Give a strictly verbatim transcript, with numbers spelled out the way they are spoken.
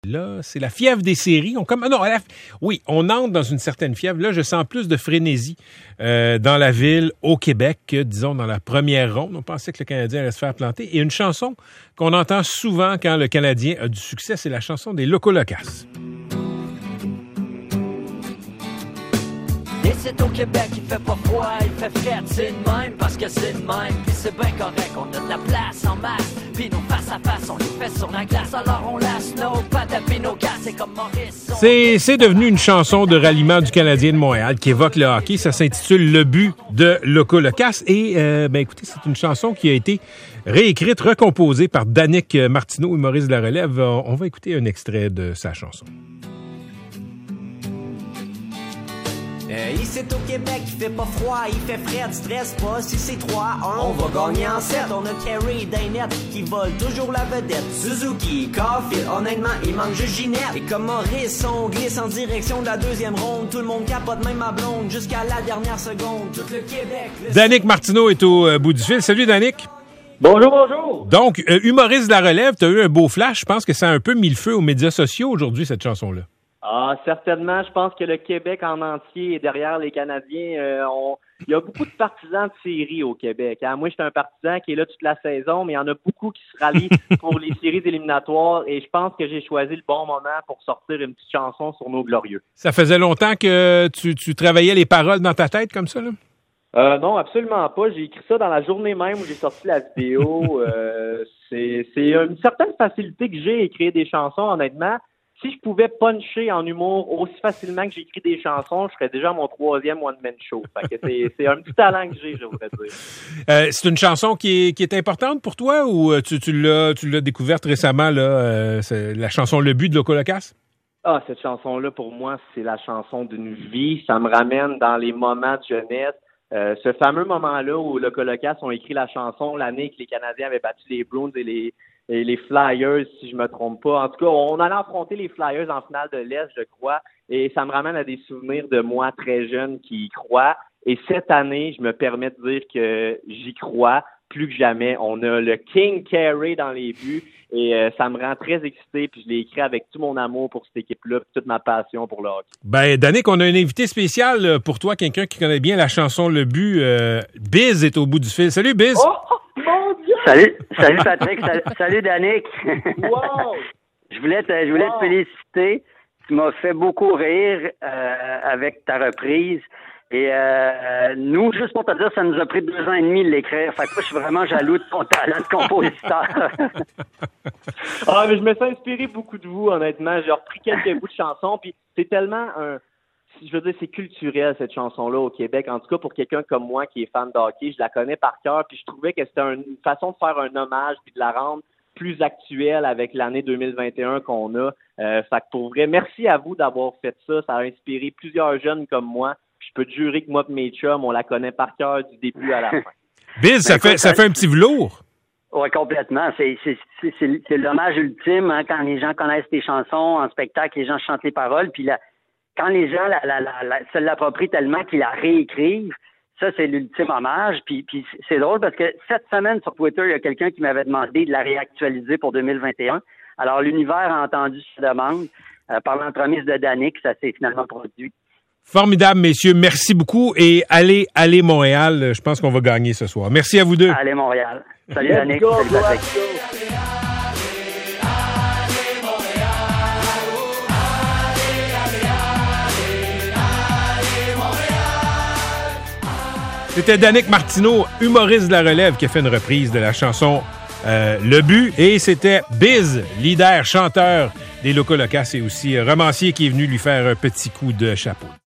Là, c'est la fièvre des séries. On comme, ah non, la, oui, on entre dans une certaine fièvre. Là, je sens plus de frénésie euh, dans la ville, au Québec, que, disons, dans la première ronde. On pensait que le Canadien allait se faire planter. Et une chanson qu'on entend souvent quand le Canadien a du succès, c'est la chanson des Locaux Locaces. Et c'est au Québec, il fait pas froid, il fait frais, c'est de même, parce que c'est de même, pis c'est bien correct, on a de la place en masse, pis nos face à face, on les fait sur la glace, alors on laisse nos pattes pis nos gars, c'est comme Maurice. C'est, c'est devenu une chanson de ralliement du Canadien de Montréal qui évoque le hockey, ça s'intitule Le but de Locaux Locaces, et euh, ben écoutez, c'est une chanson qui a été réécrite, recomposée par Danick Martineau, humoriste de la relève. On va écouter un extrait de sa chanson. Euh, ici au Québec, il fait pas froid, il fait frais, stress pas. Si c'est trois un, on va gagner en sept. On a Carey, Dainette qui vole toujours la vedette. Suzuki, Caulfield, honnêtement, il manque juste Ginette. Et comme Maurice, on glisse en direction de la deuxième ronde. Tout le monde capote, même ma blonde, jusqu'à la dernière seconde. Tout le Québec... Le... Danick Martineau est au euh, bout du fil. Salut, Danick. Bonjour, bonjour. Donc, euh, humoriste de la relève, tu as eu un beau flash. Je pense que ça a un peu mis le feu aux médias sociaux aujourd'hui, cette chanson-là. Ah, certainement. Je pense que le Québec en entier est derrière les Canadiens. Euh, on... Il y a beaucoup de partisans de séries au Québec. Hein. Moi, j'étais un partisan qui est là toute la saison, mais il y en a beaucoup qui se rallient pour les séries éliminatoires. Et je pense que j'ai choisi le bon moment pour sortir une petite chanson sur nos glorieux. Ça faisait longtemps que tu, tu travaillais les paroles dans ta tête comme ça, là? Euh, non, absolument pas. J'ai écrit ça dans la journée même où j'ai sorti la vidéo. euh, c'est, c'est une certaine facilité que j'ai à écrire des chansons, honnêtement. Si je pouvais puncher en humour aussi facilement que j'écris des chansons, je serais déjà à mon troisième one-man show. Fait que c'est, c'est un petit talent que j'ai, je voudrais dire. Euh, c'est une chanson qui est, qui est importante pour toi ou tu, tu, l'as, tu l'as découverte récemment, là, euh, c'est la chanson Le but de Locaux Locaces? Ah, cette chanson-là, pour moi, c'est la chanson d'une vie. Ça me ramène dans les moments de jeunesse. Euh, ce fameux moment-là où Locaux Locaces ont écrit la chanson l'année que les Canadiens avaient battu les Bruins et les et les Flyers, si je me trompe pas. En tout cas, on allait affronter les Flyers en finale de l'Est, je crois, et ça me ramène à des souvenirs de moi très jeune qui y crois. Et cette année, je me permets de dire que j'y crois plus que jamais. On a le King Carey dans les buts et euh, ça me rend très excité. Puis je l'ai écrit avec tout mon amour pour cette équipe-là, puis toute ma passion pour le hockey. Ben, Danick, on a un invité spécial pour toi, quelqu'un qui connaît bien la chanson Le but. Euh, Biz est au bout du fil. Salut, Biz! Oh, mon Dieu! Salut, salut Patrick, salut, salut Danick. Wow! je voulais te, je voulais wow. te féliciter. Tu m'as fait beaucoup rire euh, avec ta reprise. Et euh, nous, juste pour te dire, ça nous a pris deux ans et demi de l'écrire. Fait que moi, je suis vraiment jaloux de ton talent de compositeur. Ah, mais je me suis inspiré beaucoup de vous, honnêtement. J'ai repris quelques bouts de chansons, puis c'est tellement un... Je veux dire, c'est culturel, cette chanson-là, au Québec. En tout cas, pour quelqu'un comme moi qui est fan de hockey, je la connais par cœur, puis je trouvais que c'était une façon de faire un hommage, puis de la rendre plus actuelle avec l'année deux mille vingt et un qu'on a. Euh, fait que pour vrai, merci à vous d'avoir fait ça. Ça a inspiré plusieurs jeunes comme moi. Puis je peux te jurer que moi et mes chums, on la connaît par cœur du début à la fin. Biz, ça, fait, ça fait un petit velours. Oui, complètement. C'est, c'est, c'est, c'est, c'est l'hommage ultime, hein, quand les gens connaissent tes chansons en spectacle, les gens chantent les paroles, puis la quand les gens la, la, la, la, se l'approprient tellement qu'ils la réécrivent, ça, c'est l'ultime hommage. Puis, puis c'est drôle parce que cette semaine, sur Twitter, il y a quelqu'un qui m'avait demandé de la réactualiser pour deux mille vingt et un. Alors, l'univers a entendu sa demande. Euh, par l'entremise de Danick, ça s'est finalement produit. Formidable, messieurs. Merci beaucoup. Et allez, allez Montréal. Je pense qu'on va gagner ce soir. Merci à vous deux. Allez Montréal. Salut Let's Danick. go, Salut go, Patrick. go. C'était Danick Martineau, humoriste de la relève, qui a fait une reprise de la chanson euh, Le but. Et c'était Biz, leader, chanteur des Locaux Locaces et aussi romancier qui est venu lui faire un petit coup de chapeau.